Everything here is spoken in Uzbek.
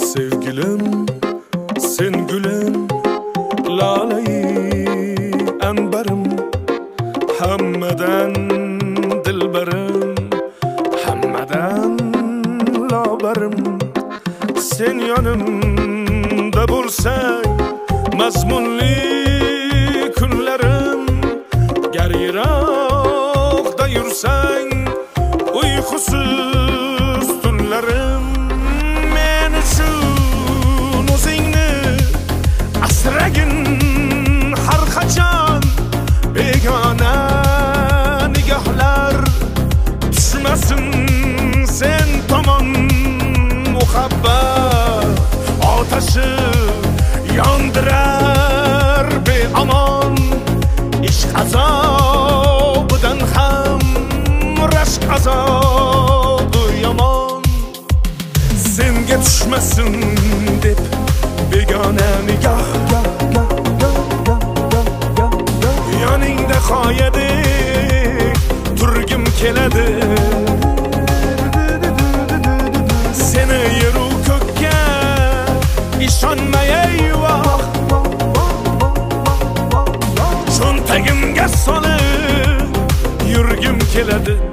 Sevgilim, sen gülüm, laleyi anbarım, hammadan dilberim, hammadan laberim. Sen yanımda bo'lsang, mazmunli kunlarim, gar yiroqda yursang, uyqusiz tunlarim. Men uchun o'zingni asragin har qachon, begona nigohlar tushmasin sen tomon. Muhabbat otashi yondirar beomon, ishq azobidan ham rashk azobi yomon. Senga tushmasin deb begona nigoh, yoningda qoyadek turgim keladi. Seni yeru ko'kka ishonmay eyvoh, cho'ntagimga solib yurgim keladi.